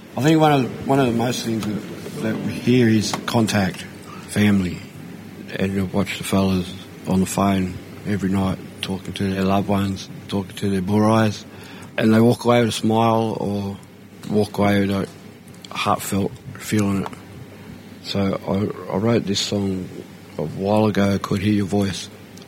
I think one of the most things that we hear is contact, family, and you watch the fellas on the phone every night talking to their loved ones, talking to their bullrise, and they walk away with a smile or walk away with a heartfelt feeling it. So I wrote this song a while ago, Could Hear Your Voice.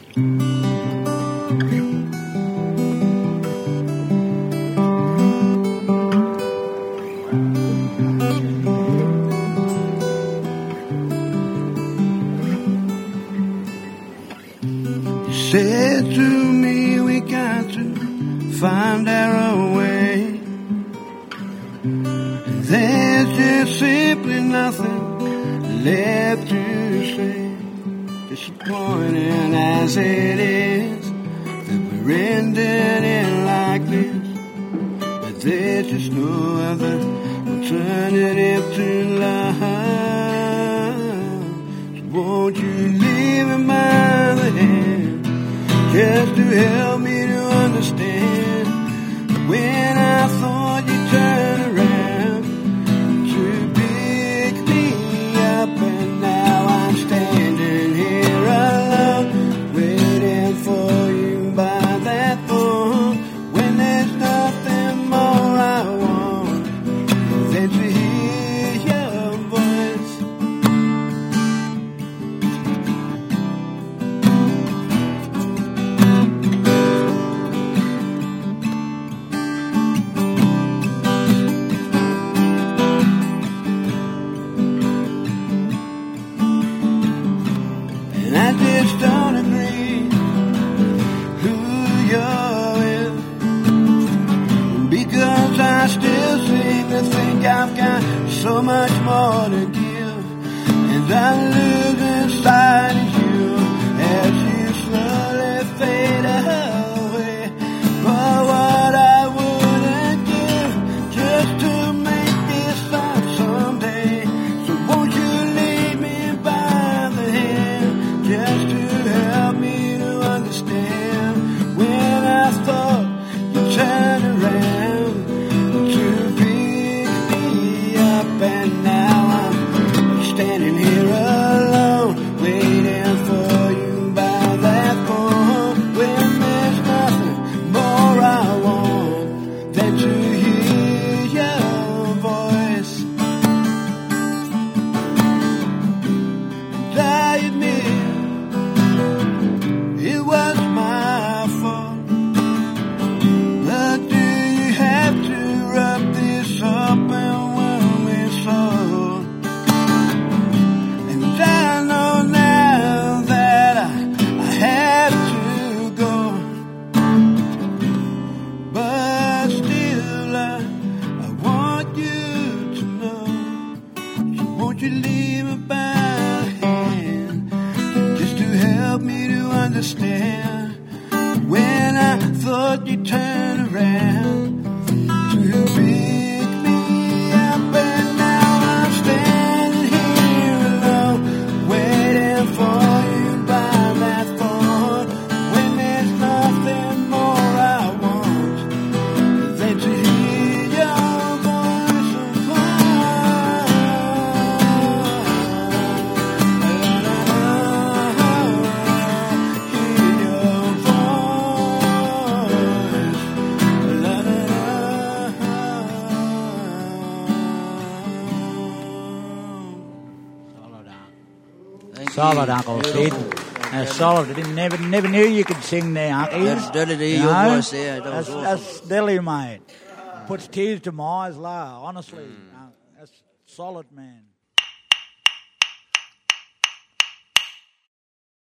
Said to me we got to find our own way. There's just simply nothing left to say. Disappointing as it is that we're ending it like this, but there's just no other alternative to love. So won't you leave me by the hand, just to help me to understand when I thought you'd turn around to pick me up, and now I'm standing here alone, waiting for you by that phone, when there's nothing more I want than to hear your voice. And I just don't agree who you're with, because I still seem to think I've got so much more to give, and I lose inside of you as you slowly fade away. But what I wouldn't give just to make this stop someday. So won't you lead me by the hand, just to help me to understand when I thought you'd turn around to pick me up, and now I'm standing here alone, waiting for you by that phone, when there's nothing more I want than to hear your voice. And I admit it was my fault, but do you have to rub this up and when we saw? And I know now that I have to go, but still I want you to know. So won't you leave me by the hand, just to help me to understand when I thought you'd turn around to pick me up, and now I'm standing here alone, waiting for you by that phone, when there's nothing more I want than to hear your voice hear your Solid, Uncle Sid. Solid. I never knew you could sing there, Uncle. That's dirty to hear your voice there. That was awesome. That's Dilly, mate. Puts tears to my eyes, honestly. That's solid, man.